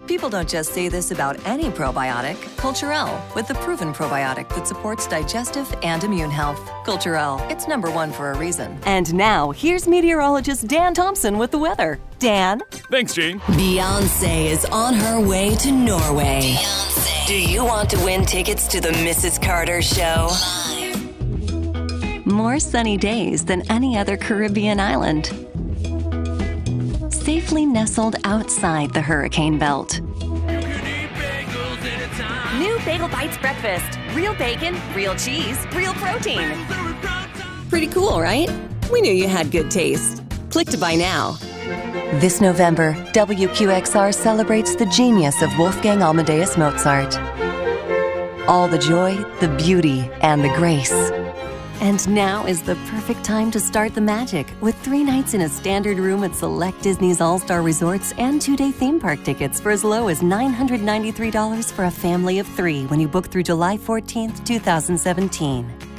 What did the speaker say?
People don't just say this about any probiotic. Culturelle, with the proven probiotic that supports digestive and immune health. Culturelle, it's #1 for a reason. And now, here's meteorologist Dan Thompson with the weather. Dan? Thanks, Jane. Beyoncé is on her way to Norway. Beyoncé. Do you want to win tickets to the Mrs. Carter Show? More sunny days than any other Caribbean island. Safely nestled outside the hurricane belt. New Bagel Bites breakfast. Real bacon, real cheese, real protein. Pretty cool, right? We knew you had good taste. Click to buy now. This November, WQXR celebrates the genius of Wolfgang Amadeus Mozart. All the joy, the beauty, and the grace. And now is the perfect time to start the magic with 3 nights in a standard room at select Disney's All-Star Resorts and 2-day theme park tickets for as low as $993 for a family of 3 when you book through July 14th, 2017.